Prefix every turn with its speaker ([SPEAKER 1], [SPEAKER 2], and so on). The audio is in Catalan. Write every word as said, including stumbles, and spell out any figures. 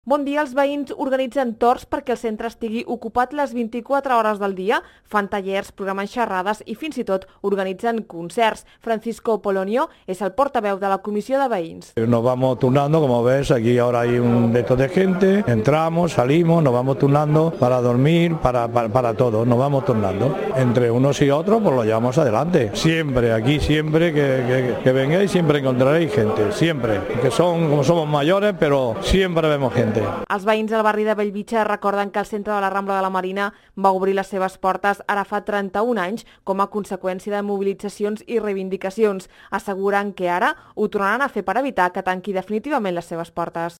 [SPEAKER 1] Bon dia, els veïns organitzen torns perquè el centre estigui ocupat les vint-i-quatre hores del dia, fan tallers, programen xerrades i fins i tot organitzen concerts. Francisco Polonio és el portaveu de la comissió de veïns.
[SPEAKER 2] Nos vamos turnando, como ves, aquí ahora hay un resto de gente, entramos, salimos, nos vamos turnando para dormir, para, para, para todo, nos vamos turnando. Entre unos y otros pues lo llevamos adelante. Siempre, aquí siempre que, que, que vengáis, siempre encontraréis gente, siempre. Que son, como somos mayores, pero siempre vemos gente.
[SPEAKER 1] Els veïns del barri de Bellvitge recorden que el centre de la Rambla de la Marina va obrir les seves portes ara fa trenta-un anys com a conseqüència de mobilitzacions i reivindicacions. Asseguren que ara ho tornaran a fer per evitar que tanqui definitivament les seves portes.